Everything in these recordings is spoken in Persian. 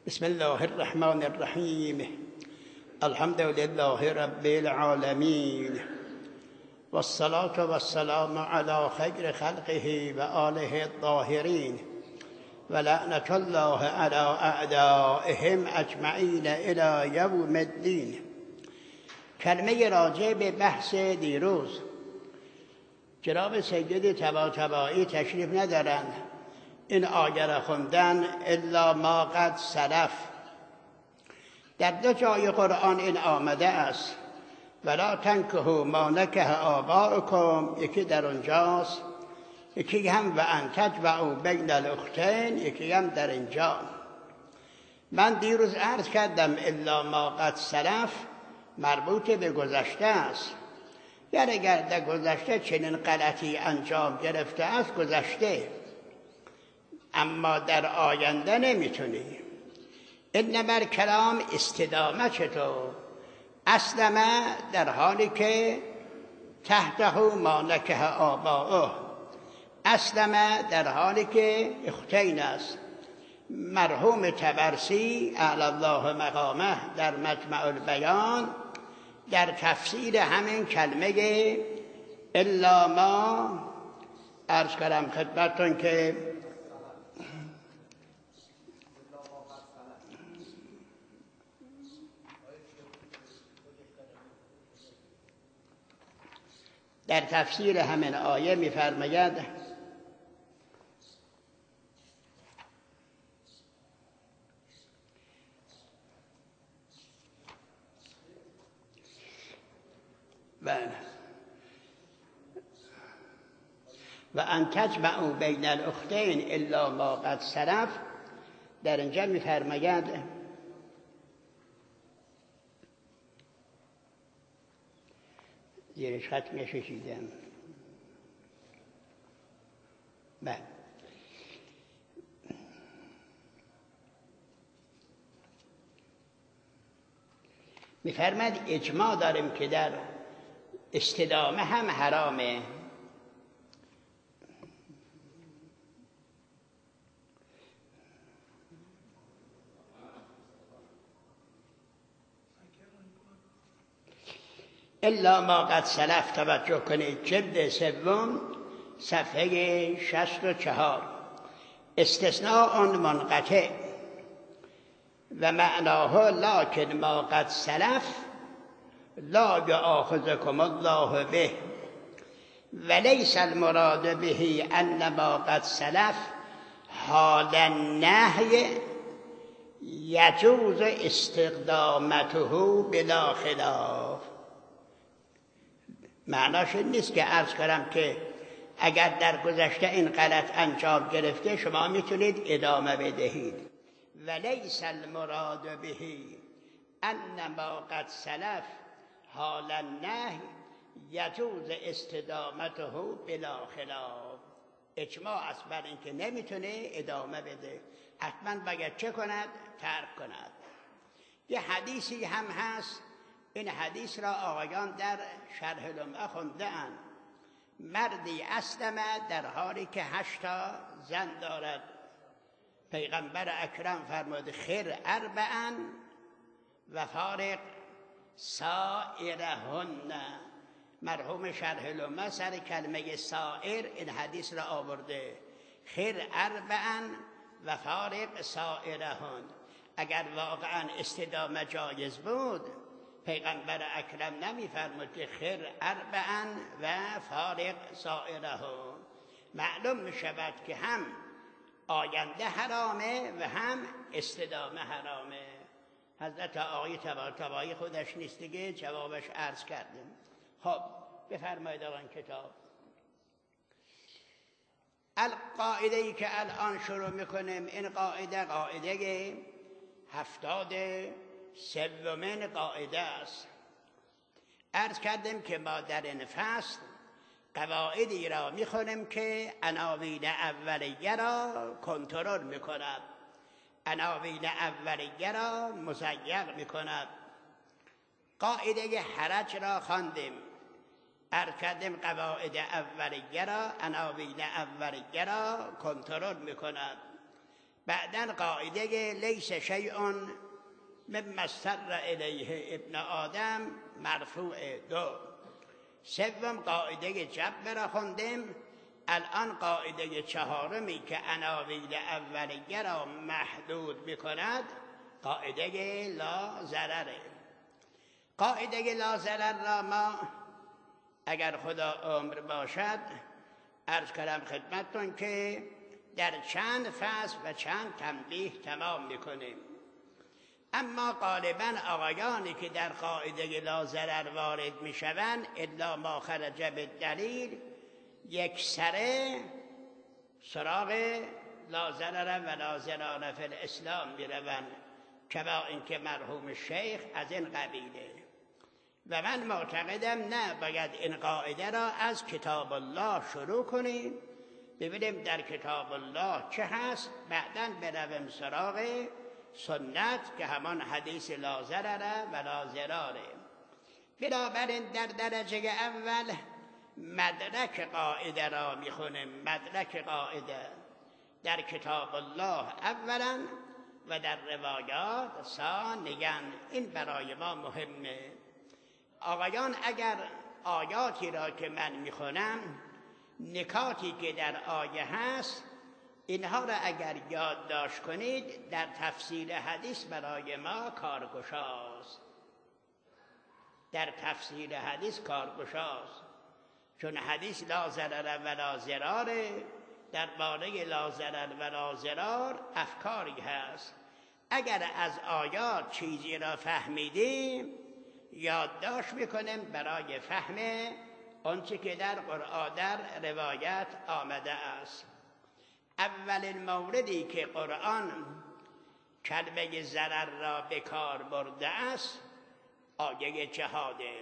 بسم الله الرحمن الرحیم. الحمد لله رب العالمین والصلاة والسلام على خیر خلقه و آله الطاهرین و لعنة الله على اعدائهم اجمعین الی یوم الدین. کلمه راجع به بحث دیروز. جناب سید طباطبایی تشریف ندارند. این آیه را خوندن الا ما قد سلف. در دو جای قرآن این آمده است ولا تنکحوا ما نکح آباؤکم، یکی در اونجاست، یکی هم و ان تجمعوا بین الاختین، یکی هم در اینجا. من دیروز عرض کردم الا ما قد سلف مربوط به گذشته است. یعنی اگر در گذشته چنین غلطی انجام گرفته است گذشته، اما در آینده نمیتونی. انما الکلام استدامه. چطور؟ اسلمه در حالی که تحته ما نکح آباؤه، اسلمه در حالی که اختین است. مرحوم طبرسی اعلی الله مقامه در مجمع البیان در تفسیر همین کلمه الا ما عرض کردم خدمتتون که در تفسیر همین آیه می‌فرماید و ان تجمعوا بین الاختین الا ما قد سلف. در اینجا می‌فرماید زیرش خط می‌کشیدم. بله، می‌فرماید اجماع داریم که در استدامه هم حرامه. الا ما قد سلف. توجه کنید، جلد سوم صفحه 64. استثناء منقطع و معناه لکن ما قد سلف لا یآخذکم الله به ولیس المراد به ان ما قد سلف حال النهی یجوز استقدامته بلا خلاف. معناش این نیست که عرض کردم که اگر در گذشته این غلط انجام گرفته شما میتونید ادامه بدهید. ولیس المراد به ان ما قد سلف حال النهی یجوز استدامته بلا خلاف. اجماع است بر این که نمیتونه ادامه بده، حتما باید چه کند؟ ترک کند. یه حدیثی هم هست، این حدیث را آقایان در شرح لمعه خونده‌اند. مردی اسلمه در حالی که 8 زن دارد. پیغمبر اکرم فرمود خیر اربعا و فارق سائرهن. مرحوم شرح لمعه سر کلمه سائر این حدیث را آورده، خیر اربعا و فارق سائرهن. اگر واقعا استدامه جایز بود پیغمبر اکرم نمی‌فرمود که خیر اربعا و فارق سائرهن. معلوم می‌شود که هم آینده حرامه و هم استدامه حرامه. حضرت آقای طباطبایی خودش نیست دیگه، جوابش عرض کردیم. خب بفرمایید آقای کتاب. القاعده‌ای که الان شروع میکنیم این قاعده 73 قاعده است. عرض کردیم که ما در این فصل قواعدی را میخونیم که عناوین اولیه را کنترل میکند، عناوین اولیه را مضیق میکند. قاعده حرج را خواندیم، عرض کردیم قواعد اولیه را، عناوین اولیه را کنترل میکند. بعداً قاعده لیس شیء مما اضطر الیه ابن آدم مرفوع 2. سوم قاعده جبر را خوندیم. الان قاعده 4 که عناوین اولیه را محدود میکند قاعده لا ضرره. قاعده لا ضرر را ما اگر خدا عمر باشد عرض کردم خدمتتون که در چند فصل و چند تنبیه تمام میکنیم. اما غالبا آقایانی که در قاعده لا ضرر وارد میشوند الا ما خرج بالدلیل یکسره سراغ لا ضرر و لا ضرار فی الاسلام میروند، کما اینکه مرحوم شیخ از این قبیله. و من معتقدم نه، باید این قاعده را از کتاب الله شروع کنیم، ببینیم در کتاب الله چه هست، بعداً برویم سراغ سنت که همان حدیث لا ضرر و لا ضراره. بنابراین در درجه اول مدرک قاعده را میخونیم. مدرک قاعده در کتاب الله اولا و در روایات ثانیاً. این برای ما مهمه. آقایان اگر آیاتی را که من میخونم نکاتی که در آیه هست اینها را اگر یادداشت کنید در تفسیر حدیث برای ما کارگشاست. در تفسیر حدیث کارگشاست، چون حدیث لا ضرر و لا ضرار، در باره لا ضرر و لا ضرار افکاری هست. اگر از آیات چیزی را فهمیدیم یادداشت میکنیم برای فهم آنچه که در قرآن در روایت آمده است. اولین موردی که قرآن کلمه ضرر را به کار برده است آیه جهاده.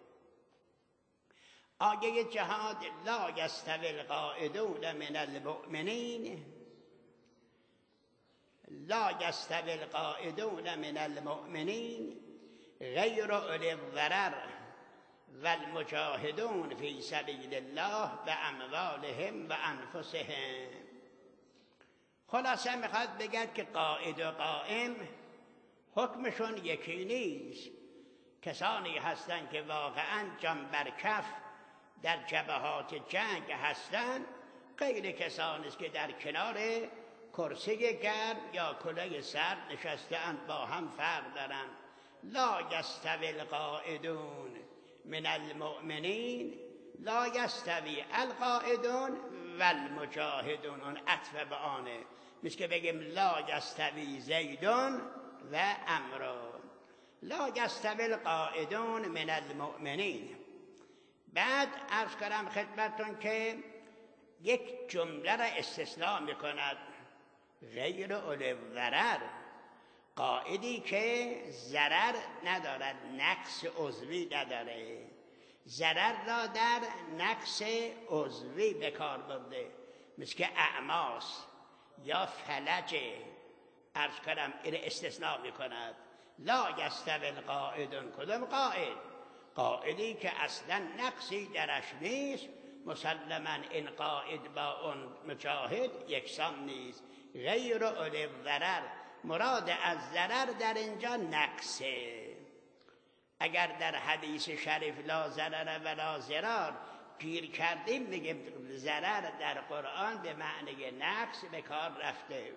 آیه جهاد لا یستوی القاعدون من المؤمنین، لا یستوی القاعدون من المؤمنین غیر اولی الضرر والمجاهدون فی سبیل الله باموالهم و انفسهم. خلاصه میخواد بگد که قاعد و قائم حکمشون یکی نیست. کسانی هستند که واقعا جان بر کف در جبهات جنگ هستند، غیر کسانی است که در کنار کرسی گرم یا کلاه سرد نشسته‌اند، با هم فرق دارند. لا یستوی القاعدون من المؤمنین، لا یستوی القاعدون و المجاهدون. اون عطف به آنه، مثل که بگیم لا یستوی زیدون و عمرو. لا یستوی القاعدون من المؤمنین. بعد عرض کنم خدمتتون که یک جمله را استثناء میکند، غیر اولی الضرر. قاعدی که ضرر ندارد، نقص عضوی نداره، ضرر را در نقص عضوی به کار برده، مثل که اعماس یا فلج. عرض کنم این استثناء میکند. لا یستوی القاعدون. کدام قاعد؟ قاعدی که اصلا نقصی درش نیست. مسلما این قاعد با اون مجاهد یکسان نیست. غیر اولی الضرر، مراد از ضرر در اینجا نقصه. اگر در حدیث شریف لا ضرر و لا ضرار گیر کردیم میگیم ضرر در قرآن به معنی نقص به کار رفته.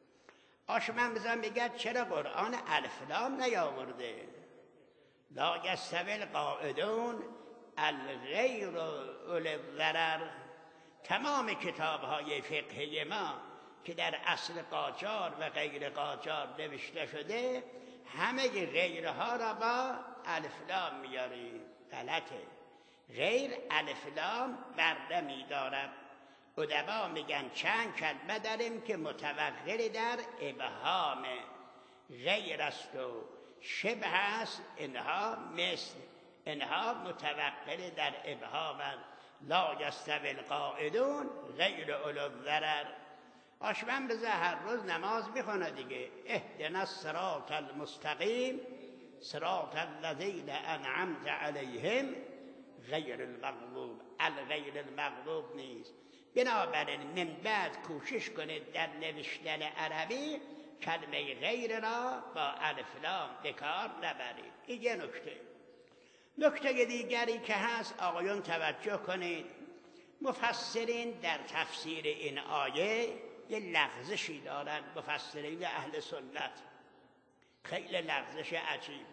آشمم میگه چرا قرآن الف لام نیاورده؟ لا یستوی القاعدون الغیر اولی الضرر. تمام کتاب‌های فقهی ما که در اصل قاجار و غیر قاجار نوشته شده همه غیرها را با الف لام میاری. غلطه. غیر الف لام بر نمی‌دارد. ادبا میگن چند کلمه داریم که متوغل در ابهام، غیر است و شبه است، اینها مثل، اینها متوغل در ابهام. لا یستوی القاعدون غیر اولی الضرر. آشمن بزه هر روز نماز میخونه دیگه، اهدنا الصراط المستقیم صراط الذین انعمت علیهم غیر المغضوب. الغیر المغضوب نیست. بنابراین من بعد کوشش کنید در نوشتن عربی کلمه غیر را با الف لام به کار نبرید. این یه نکته. نکته دیگری که هست آقایون توجه کنید، مفسرین در تفسیر این آیه یه لغزشی دارن، مفسرین اهل سنت، خیلی لغزش عجیب.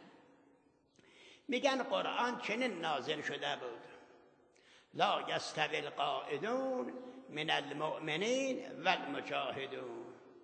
میگن قرآن چنین نازل شده بود: لا یستوی القاعدون من المؤمنین و المجاهدون.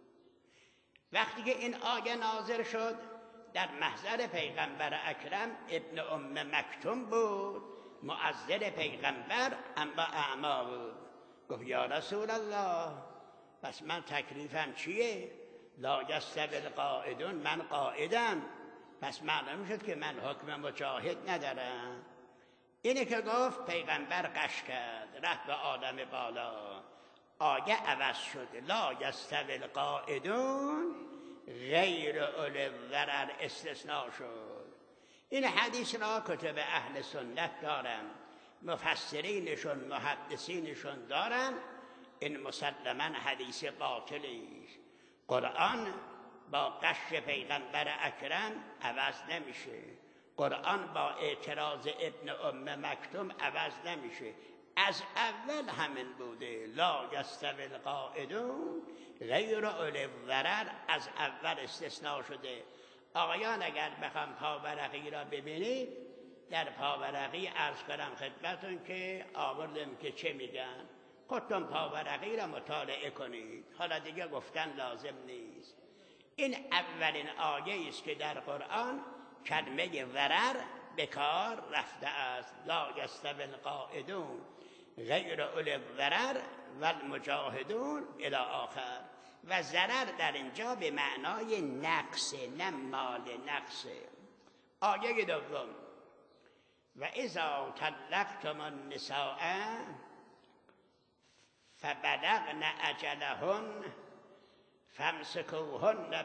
وقتی که این آیه نازل شد در محضر پیغمبر اکرم ابن ام مکتوم بود، مؤذن پیغمبر، اما اعما بود. گفت یا رسول الله پس من تکلیفم چیه؟ لا یستوی القاعدون، من قاعدم، پس معلوم شد که من حکم مجاهد ندارم. اینه که گفت پیغمبر قش کرد، رفت به عالم بالا، آیه عوض شد: لا یستوی القاعدون غیر اولی الضرر استثناء شد. این حدیث را کتب اهل سنت دارن، مفسرینشون محدثینشون دارن. این مسلما حدیث باطلی است. قرآن با قش پیغمبر اکرم عوض نمیشه، قرآن با اعتراض ابن ام مکتوم عوض نمیشه، از اول همین بوده. لا یستوی القاعدون غیر اولی الضرر از اول استثناء شده. آقایان اگر بخوام پاورقی را ببینید، در پاورقی عرض کنم خدمتون که آوردم که چه میگن، خودتون پاورقی را مطالعه کنید، حالا دیگه گفتن لازم نیست. این اولین آیه است که در قرآن کلمه ضرر به کار رفته است: لا یستوی القاعدون غیر اولی الضرر و المجاهدون الی آخر. و ضرر در اینجا به معنای نقص، نه مال نقص. آیه دوم: و اذا طلقتم النساء فبلغن اجلهن فامسكوهن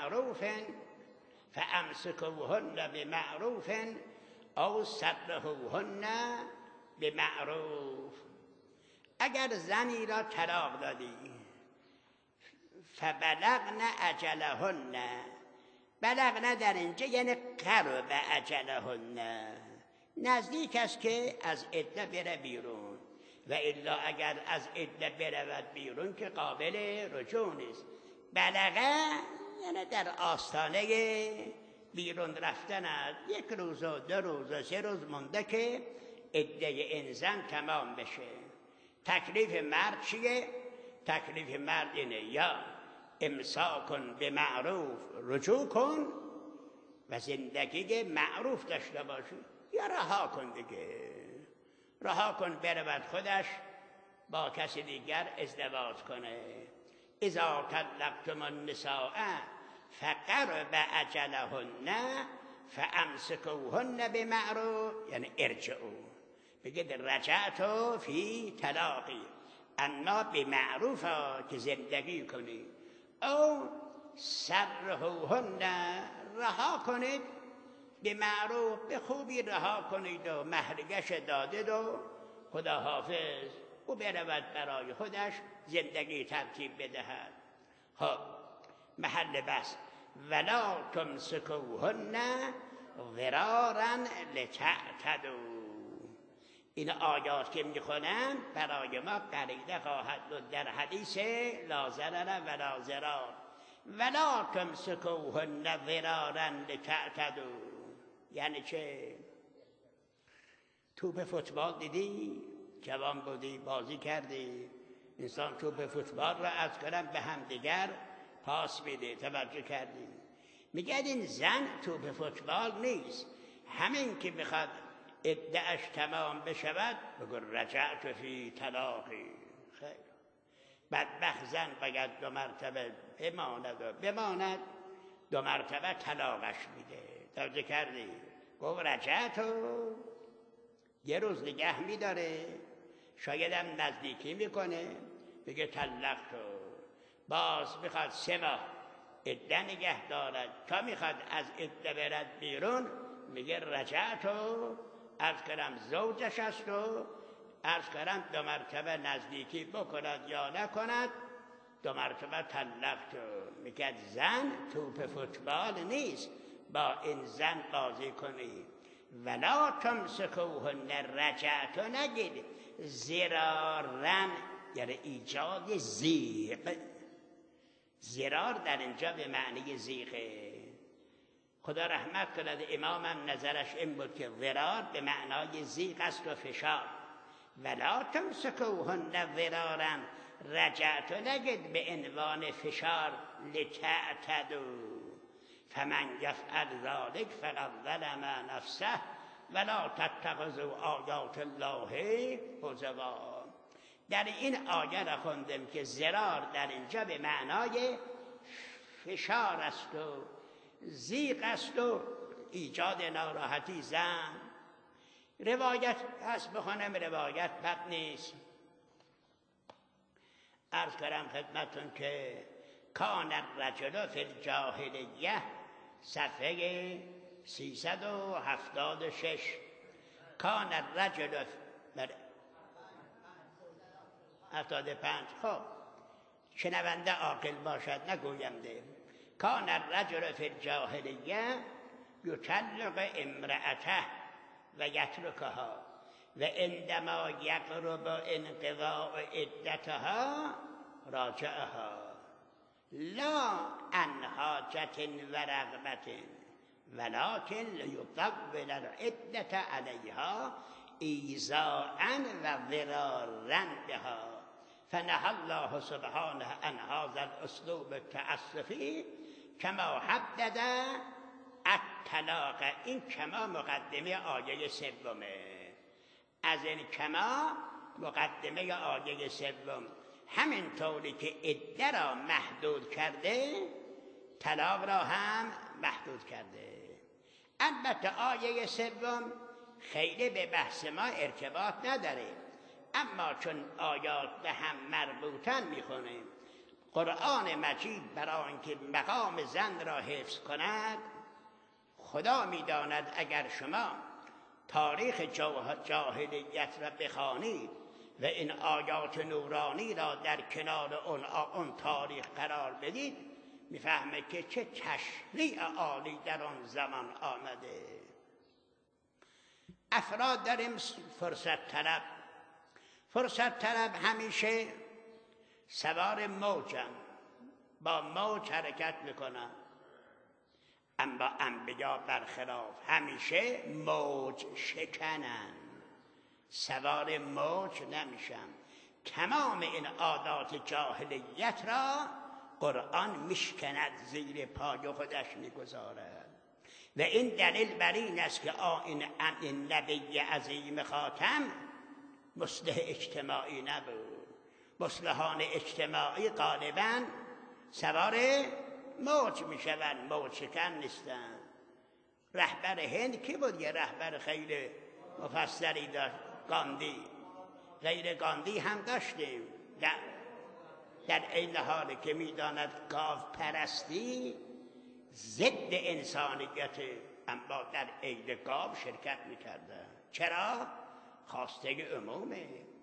بمعروف او سرحوهن بمعروف. اگر زنی را طلاق دادی، فبلغن اجلهن، بلغن در اینجا یعنی قرب اجلهن، نزدیک است که از عده بره بیرون، و الا اگر از عده برود بیرون که قابل رجوع نیست. بلغه یعنی در آستانه بیرون رفتن است، 1 روز و 2 روز و 3 روز مونده که عده این زن تمام بشه. تکلیف مرد چیه؟ تکلیف مرد اینه: یا امساکن به معروف، رجوع کن و زندگی معروف داشته باشی، یا رها کن دیگه، رها کن برود خودش با کسی دیگر ازدواج کنه. اذا طلقتم النساء فقرب اجلهن فامسكوهن بمعروف، یعنی ارجعوا، بگید رجعتو فی طلاقی، اما به معروف که زندگی کنید. او سرحوهن، رها کنید، به معروف، به خوبی رها کنید و مهرگش دادید و خدا حافظ، او برود برای خودش زندگی ترتیب بدهد. خب محل بس: ولا تمسكوهن ضرارا لتعتدوا. این آیات که میخونم برای ما قریده خواهد بود در حدیث لا ضرر ولا ضرار. ولا تمسكوهن ضرارا لتعتدوا یعنی چه؟ توپ فوتبال دیدی؟ جوان بودی بازی کردی، انسان توپ فوتبال را از کنم به هم دیگر پاس میده، توجه کردی؟ میگه این زن توپ فوتبال نیست، همین که بخواد ادعاش تمام بشود بگو رجعت فی طلاقی. خیر، بدبخت زن باید 2 مرتبه بماند 2 مرتبه طلاقش میده، توجه کردی؟ گفت رجعتو، 1 روز نگه میداره، شاید هم نزدیکی میکنه، بگه طلقتو، باز میخواد 3 ماه عده نگه دارد، تا میخواد از عده برد بیرون میگه رجعتو، از کنم زوجش است و عرض کردم 2 مرتبه نزدیکی بکند یا نکند 2 مرتبه طلقت. میگه زن توپ فوتبال نیست با این زن بازی کنی. ولا تمسکوهن، رجعت نگید زرارن، یعنی ایجاد زیغ. زرار در اینجا به معنی زیغه. خدا رحمت کند امامم نظرش این بود که زرار به معنای زیغ است و فشار. ولا تمسکوهن ضرارا، رجعت نگید به عنوان فشار. لتعتدوا فمن یفعل ذلک فقد ظلم نفسه ولا تتخذوا آیات الله هزوا. در این آیه را خوندم که ضرار در اینجا به معنای فشار است و زیغ است و ایجاد ناراحتی زن. روایت هست بخونم، روایت بد نیست. عرض کردم خدمتون که کان الرجل فی الجاهلیه، صفحه 376. کان الرجل 75. خب شنونده عاقل باشد نگوینده. کان الرجل فی الجاهلیه یطلق امرأته و یترکها و عندما یقرب انقضاء عدتها راجعها لا عن حاجة و رغبة ولكن لیطول العدة علیها ایذاء و ضرارا بها. فنهى الله سبحانه عن هذا الاسلوب التعسفی کما حدد الطلاق. این کما مقدمه آیه سومه. از این کما مقدمه آیه سوم. همین طوری که عده را محدود کرده طلاق را هم محدود کرده. البته آیه سوم خیلی به بحث ما ارتباط نداره، اما چون آیات به هم مربوطن میخونیم. قرآن مجید برای اینکه مقام زن را حفظ کند، خدا میداند اگر شما تاریخ جاهلیت را بخوانید و این آیات نورانی را در کنار اون تاریخ قرار بدید، میفهمه که چه تشریع عالی در آن زمان آمده. افراد داریم فرصت طلب همیشه سوار موجن، با موج حرکت میکنن. اما انبیا برخلاف همیشه موج شکنن، سوار موج نمیشن. تمام این عادات جاهلیت را قرآن میشکند، زیر پای خودش میگذارد. و این دلیل بر این است که این نبی عظیم خاتم مصلح اجتماعی نبود. مصلحان اجتماعی غالباً سوار موج میشوند، موج شکن نیستن. رهبر هند کی بود؟ یه رهبر خیلی مفصلی داشت، گاندی. غیر گاندی هم داشتیم. در این حالی که میداند گاو پرستی ضد انسانیت، اما در عید گاو شرکت میکرده. چرا؟ خواسته عمومه،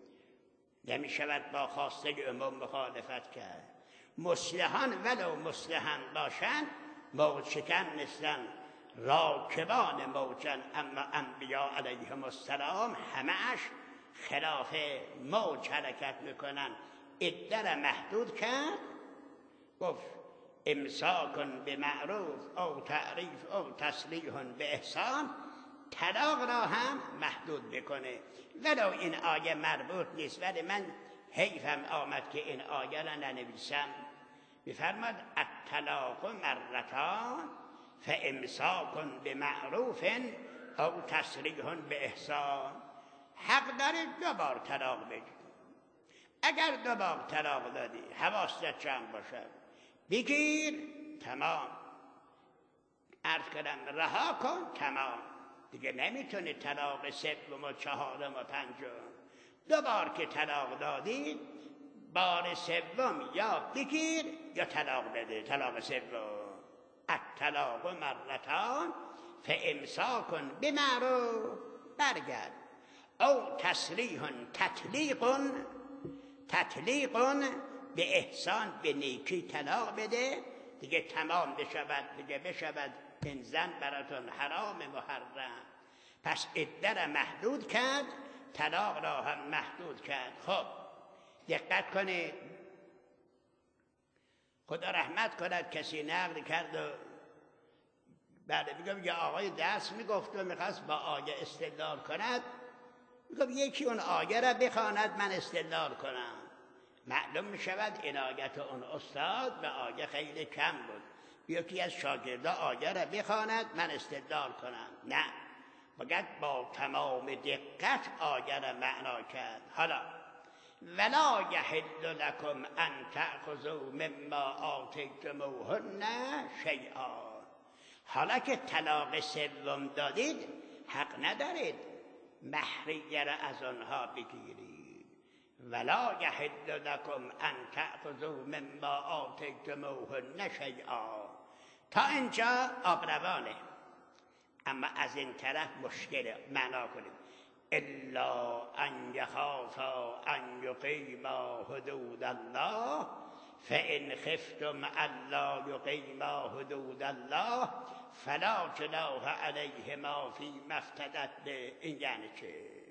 نمیشود با خواسته عموم مخالفت کرد. مصلحان ولو مصلحان باشند موج شکن نیستن، راکبان موجن. اما انبیا علیهم السلام همه‌اش خلاف موج حرکت میکنن. عده را محدود کرد، گفت امساک بمعروف او تعریف او تسریح به احسان. طلاق را هم محدود بکنه. ولو این آیه مربوط نیست، ولی من حیفم آمد که این آیه را ننویسم. میفرماد الطلاق مرتان فامساک بمعروف او تسریح به احسان. حق دارید 2 بار طلاق بدید. اگر 2 بار طلاق دادی حواست جمع باشد، بگیر تمام. عرض کردم رها کن تمام. دیگه نمیتونی طلاق 3 و 4 و 5. 2 بار که طلاق دادید، بار 3 یا بگیر یا طلاق بده. طلاق 3. الطلاق مرتان فامساک بمعروف. برگرد. او تسریح تطلیق به احسان، به نیکی طلاق بده دیگه تمام بشود، دیگه بشود این زن براتون حرام محرم. پس عده را محدود کرد، طلاق را هم محدود کرد. خب دقت کنید، خدا رحمت کند، کسی نقل کرد و بعد میگم یه آقای درس میگفت و میخواست با آیه استدلال کند، میگم یکی اون آیه را بخواند من استدلال کنم. معلوم میشود عنایت اون استاد به آیه خیلی کم بود. یکی از شاگردا آیه را بخواند من استدلال کنم، نه، باید با تمام دقت آیه را معنا کرد. حالا ولا یحل لکم ان تأخذوا مما آتیتموهن شیئا، حالا که طلاق سوم دادید حق ندارید مهریه را از آنها بگیرید. ولا یحل لکم ان تأخذوا مما آتیتموهن شیئا. تا اینجا آبروانه، اما از این طرف مشکل. معنا کنیم الا ان یخافا ان یقیما حدود الله فان خفتم الا یقیما حدود الله فلا جناح علیهما فیما افتدت به. این یعنی چه؟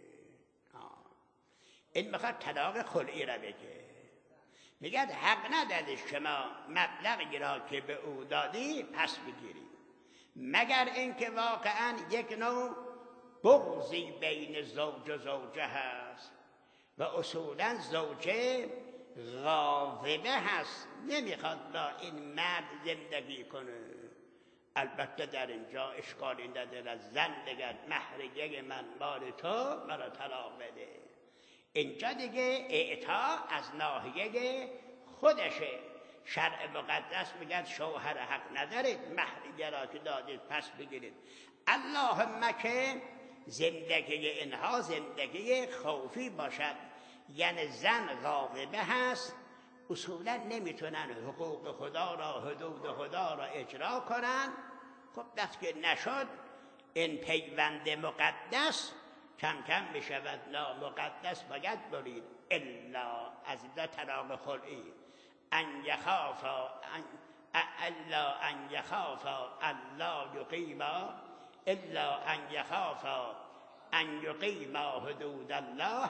این میخواد طلاق خلعی را بگه. میگه حق نداری شما مبلغی را که به او دادی پس بگیری، مگر اینکه واقعا یک نوع بغضی بین زوج و زوجه هست و اصولا زوجه غاضبه هست، نمیخواد با این مرد زندگی کنه. البته در اینجا اشکالی نداره زن بگد مهریه من مال تو، مرا طلاق بده. اینجا دیگه اعطا از ناحیه خودشه. شرع مقدس میگه شوهر حق ندارید مهریه را که دادید پس بگیرید. اللهم که زندگی اینها زندگی خوفی باشد، یعنی زن غاضبه هست، اصولا نمیتونن حقوق خدا را، حدود خدا را اجرا کنن. خب دست که نشد این پیوند مقدس کم کم بشود نامقدس، باید برید. الا از اینجا طلاق خلعی ان یخافا الا ان یخافا الا یقیما الا ان یخافا ان یقیما حدود الله.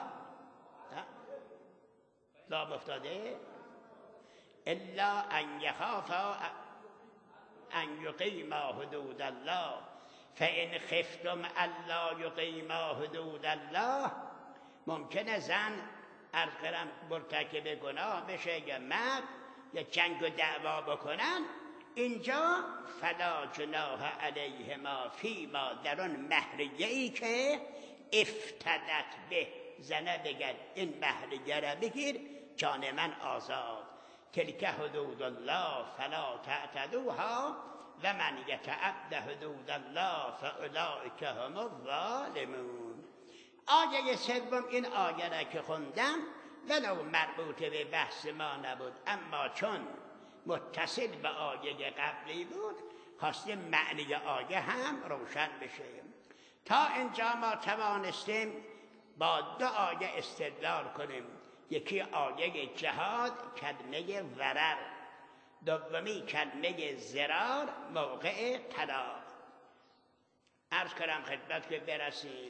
لا مفتاده الا ان یخافا ان یقیما حدود الله فان خفتم الا یقیما حدود الله. ممکنه زن عرض کنم مرتکب گناه بشه یا مرد یا جنگ و دعوا بکنن، اینجا فلا جناح علیهما فیما، در آن مهریه‌ای که افتدت به، زنه بگن این مهریه را بگیر جان من آزاد. تلک حدود الله فلا تعتدوها و من یتعد حدود الله فاولئک هم الظالمون. آیه سوم این آیه را که خوندم ولو مربوط به بحث ما نبود، اما چون متصل به آیه قبلی بود خواستیم معنی آیه هم روشن بشه. تا اینجا ما توانستیم با دو آیه استدلال کنیم. یکی آیه جهاد کلمه ضرر، دومی کلمه ضرار موقع طلاق. عرض کنم خدمت که برسیم.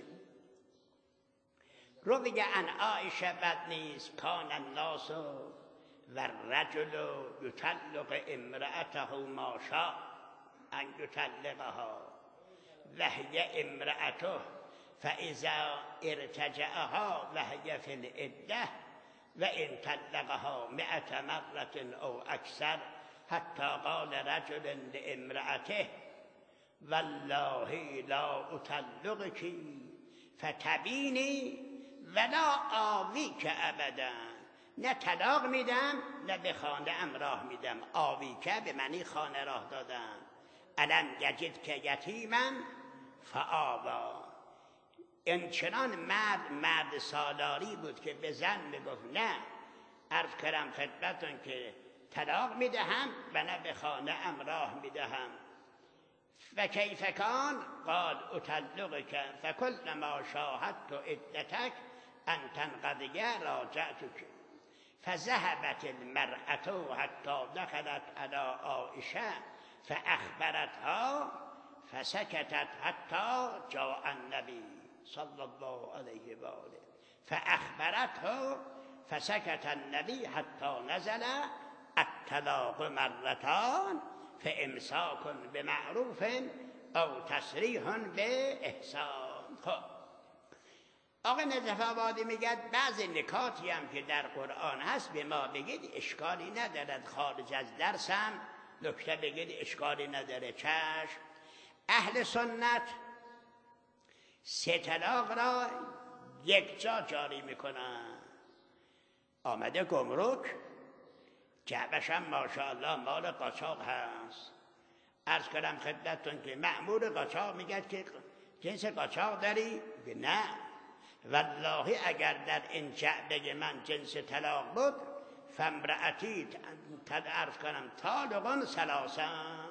روی عن عایشه بد نیست کان الناس و الرجل یطلق امرأته ما شاء ان یطلقها و هی امرأته فاذا ارتجعها و هی فی العده و ان طلقها 100 مرة او اکثر حتی قال رجل لامرأته والله لا اطلقك فتبینی ولا آویک ابدا. نه طلاق میدم نه به خانه ام راه میدم. آویک به معنی خانه راه دادن. الم یجد که یتیما فآوا. اینچنان مرد سالاری بود که به زن میگفت نه، عرض کردم خدمتون که طلاق میدهم و نه به خانه ام راه میدهم. فکیف کان قال اطلقک فکلما شاهدت عدتک ان تنقضی راجعتک فذهبت المرأة حتی دخلت على عائشه فاخبرتها فسكتت حتى جاء النبي صلى الله عليه وآله فأخبرته فسكت النبي حتى نزل الطلاق مرتان فامساک بمعروف او تسریح باحسان. خب آقای نجف آبادی میگه بعضی نکاتی هم که در قرآن هست به ما بگید اشکالی ندارد، خارج از درسم نکته بگید اشکالی نداره. چشم. اهل سنت 3 طلاق را یک جا جاری میکنن. آمده گمرک، جعبش هم ماشاءالله مال قاچاق هست. عرض کردم خدمتتون که مأمور قاچاق میگه که جنس قاچاق داری؟ نه والله اگر در این جعبه من جنس طلاق بود فامرأتی عرض کنم طالقا ثلاثا.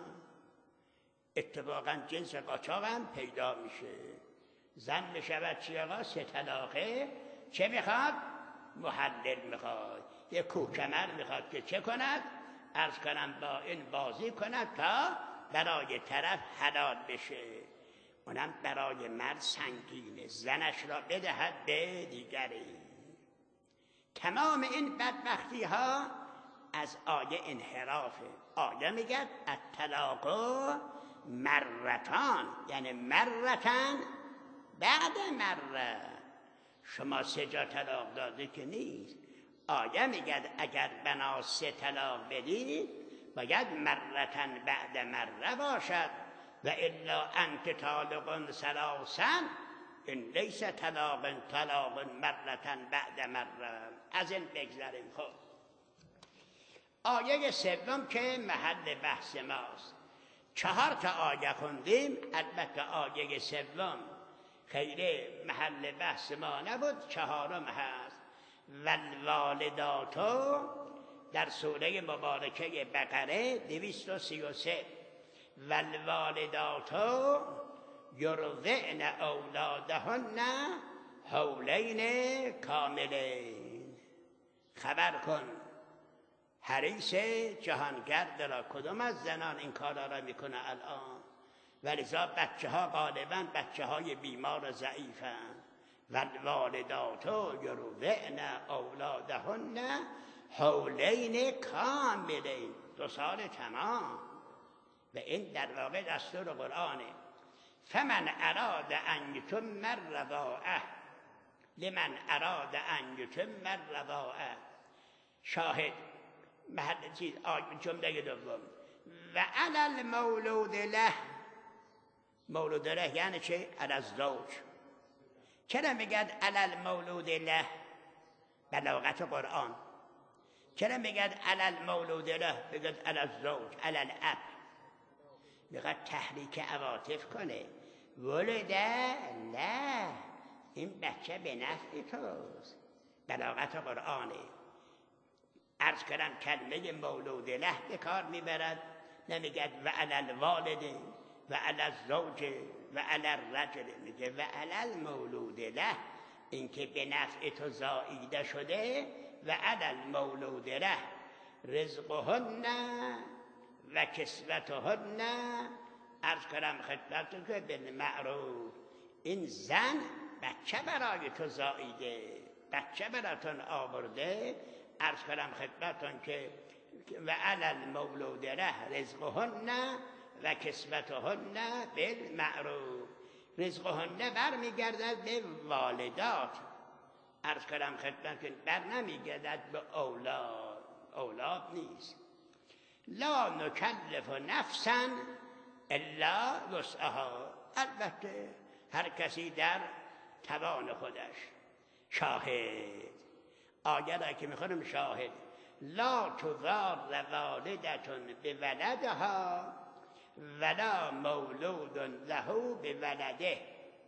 اتفاقا جنس قاچاق هم پیدا میشه. زن میشود چی آقا؟ 3 طلاقه. چه میخواد؟ محلل میخواد. یه کوکمر میخواد که چه کند؟ عرض کنم با این بازی کند تا برای طرف حلال بشه. اونم برای مرد سنگینه، زنش را بدهد به دیگری. تمام این بدبختی ها از آیه انحرافه. آیه میگه الطلاق مرتان، یعنی مرتن بعد مره. شما 3 جا طلاق داده که نیست. آیه میگه اگر بنا 3 طلاق بدید باید مرتن بعد مره باشد و الا انت طالق ثلاثا این لیس طلاق مرتن بعد مره. از این بگذاریم. خب آیه 3 که محل بحث ماست. 4 تا آیه خوندیم. البته آیه 3 خیلی محل بحث ما نبود، 4م هست. والوالداتو در سوره مبارکه بقره 233 والوالداتو یرضعن اولادهن حولین کاملین. خبر کن حریص جهانگرد را. کدوم از زنان این کارا را میکنه الان؟ ولذا بچه ها غالبا بچه های بیمار و ضعیفن. والوالداتو یرضعن اولادهن حولین کاملین، 2 سال تمام. و این در واقع دستور قرآنه. فمن اراد ان یتم الرضاعه لمن اراد ان یتم الرضاعه. شاهد محل چیز جمله دوم و علی المولود له. مولود له یعنی چه؟ علی الزوج. چرا میگد علی المولود له؟ بلاغت قرآن. چرا میگد علی المولود له؟ بگد علی الزوج، علی الاب. میگد تحریک عواطف کنه. ولده له، این بچه به نفع توست. بلاغت قرآنه. عرض کردم کلمه مولود له به کار میبرد، نمیگد و علی الوالد و علی الزوج و علی الرجل. میگه و علی المولود له، این که به نفع تو زاییده شده. و علی المولود له رزقهن و کسوتهن. عرض کردم خدمتتون که بالمعروف. این زن بچه برای تو زاییده، بچه براتون آورده. عرض کردم خدمتتون که و علی المولود له رزقهن و کسوتهن بالمعروف. رزقهن برمیگردد به والدات. عرض کردم خدمتتون که بر نمیگردد به اولاد. اولاد نیست. لا نکلف نفسا الا وسعها. البته هر کسی در توان خودش. شاهد آیه را که میخونم شاهد. لا تضار والدتون بولدها ولا مولود له بولده.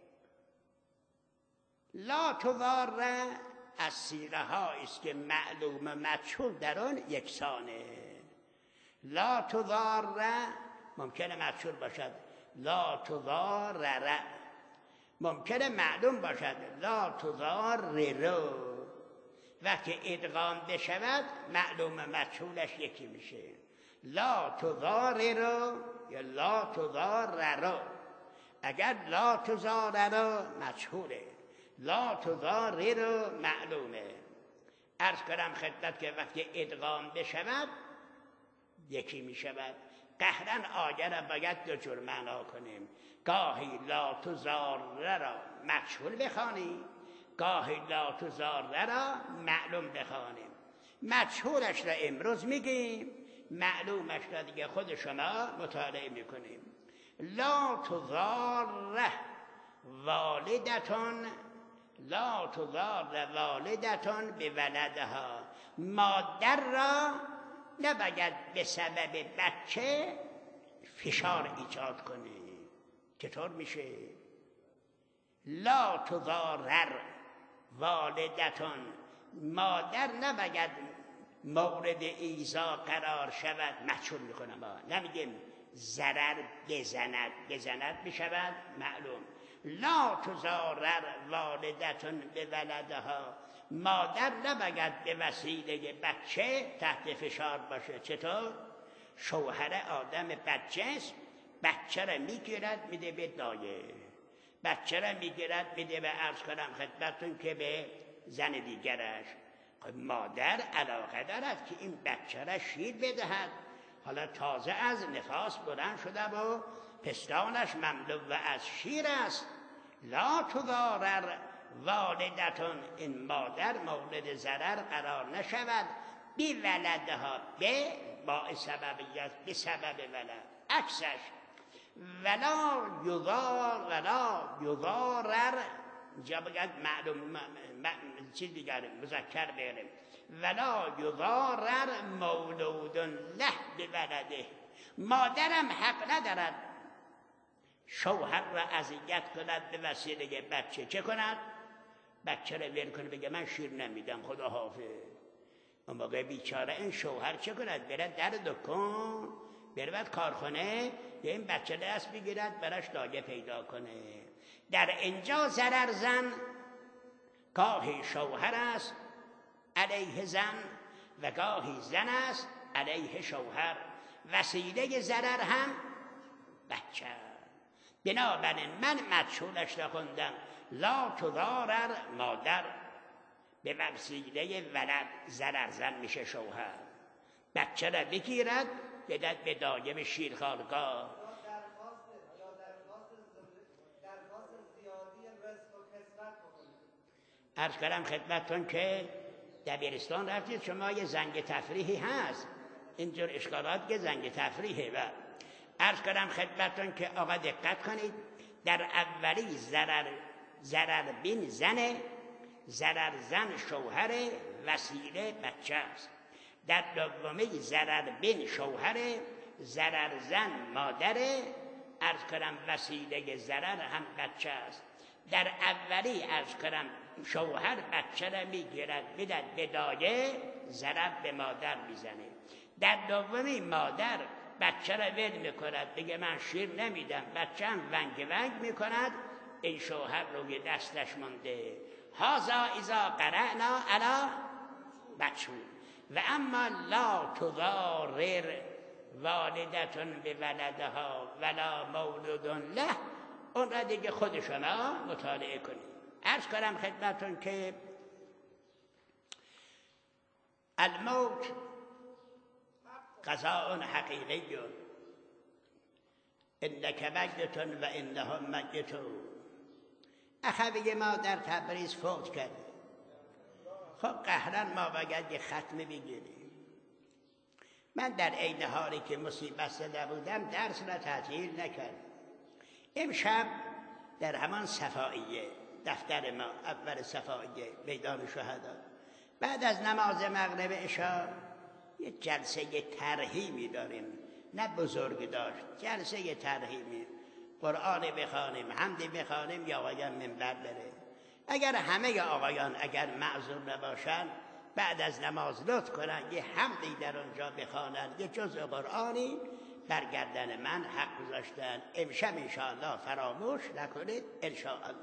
لا تضار از صیغه هایی است که معلوم و مجهول در آن یکسانه. لا تضار ممکنه مجهول باشد. لا تضارر. ممکنه معلوم باشد لا تضارر، وقتی ادغام بشود معلوم مجهولش یکی میشه. لا تضارر یا لا تضارر. اگر لا تضارر مجهوله، لا تضارر معلومه. عرض کنم خدمت که وقتی ادغام بشود یکی میشود. قهرن آیه را باید دو جور معنا کنیم. گاهی لا تضارر را مجهول بخوانیم، گاهی لا تضارر را معلوم بخوانیم. مجهولش را امروز میگیم، معلومش را دیگه خود شما مطالعه میکنیم. لا تضار والدتون، لا تضار والدتون به ولدها. مادر را نباید به سبب بچه فشار ایجاد کنه. چطور میشه؟ لا تضارر والدتون، مادر نباید مورد ایذا قرار شود. مجهول میکنم، نمیگیم ضرر بزند، بزند میشود معلوم. لا تضارر والدتون به ولدها، مادر نباید به وسیله بچه تحت فشار باشه. چطور؟ شوهر آدم بدجنس بچه را میگیرد میده به دایه، بچه را میگیرد میده به عرض کنم خدمتون که به زن دیگرش. مادر علاقه دارد که این بچه را شیر بدهد، حالا تازه از نفاس بلند شده و پستانش مملو از شیر است. لا تضارر والدتون، این مادر مورد ضرر قرار نشود. بی ولدها، به با سببیت، به سبب ولد. عکسش ولا یضارر، اینجا باید معلوم چیز دیگر مذکر بیاریم. ولا یضارر مولود له به ولده، مادرم حق ندارد شوهر را اذیت کند به وسیله بچه. چه کند؟ بچه را ول کنه بگه من شیر نمیدم خدا حافظ. اون موقع بیچاره این شوهر چه کند؟ برد در دکان، برود کارخانه، یا این بچه دست بگیرد براش دایه پیدا کنه. در اینجا ضرر زن، گاهی شوهر است علیه زن و گاهی زن است علیه شوهر. وسیله ضرر هم بچه. بنابراین من مجهولش را خوندم. لا تضارر مادر، به وسیله ولد ضرر زن میشه شوهر. بچه را بگیرد بدد به دایه شیرخوارگاه. عرض کردم خدمتتون که دبیرستان رفتید شما، یه زنگ تفریحی هست، اینجور اشکالات که زنگ تفریحه. و عرض کردم خدمتتون که آقا دقت کنید، در اولی ضرر بین زنه، ضرر زن شوهر، وسیله بچه است. در دومی ضرر بین شوهر، ضرر زن مادره، عرض کردم وسیله ضرر هم بچه است. در اولی عرض کردم شوهر بچه را میگیرد میدد به دایه، ضرر به مادر میزنه. در دومی مادر بچه را ول میکند بگه من شیر نمیدم، بچه هم ونگ ونگ میکند، این شوهر روی دستش مونده. هذا اذا قرأنا علی مجهول. و اما لا تضارر والدتون به ولدها ولا مولود له، اون را دیگه خود شما مطالعه کنید. عرض کنم خدمتون که الموت قضاء حقیقی، انک میت و انهم میتون. اخوی ما در تبریز فوت کرد. خب قهرن ما باید یه ختمه بگیریم. من در عین حالی که مصیبت زده بودم درس را تعطیل نکردم. امشب در همان صفائیه، دفتر ما اول صفائیه میدان شهدا، بعد از نماز مغرب عشا یه جلسه ترحیمی داریم، نه بزرگ داشت، جلسه ترحیمی، قرآن بخوانیم، حمد بخوانیم، یا آقایان منبر بره. اگر همه آقایان اگر معذور نباشن بعد از نماز لطف کنن یه حمدی در اونجا بخوانن، یه جزء قرآنی برگردن من حق گذاشتن. امشب انشاءالله فراموش نکنید انشاءالله.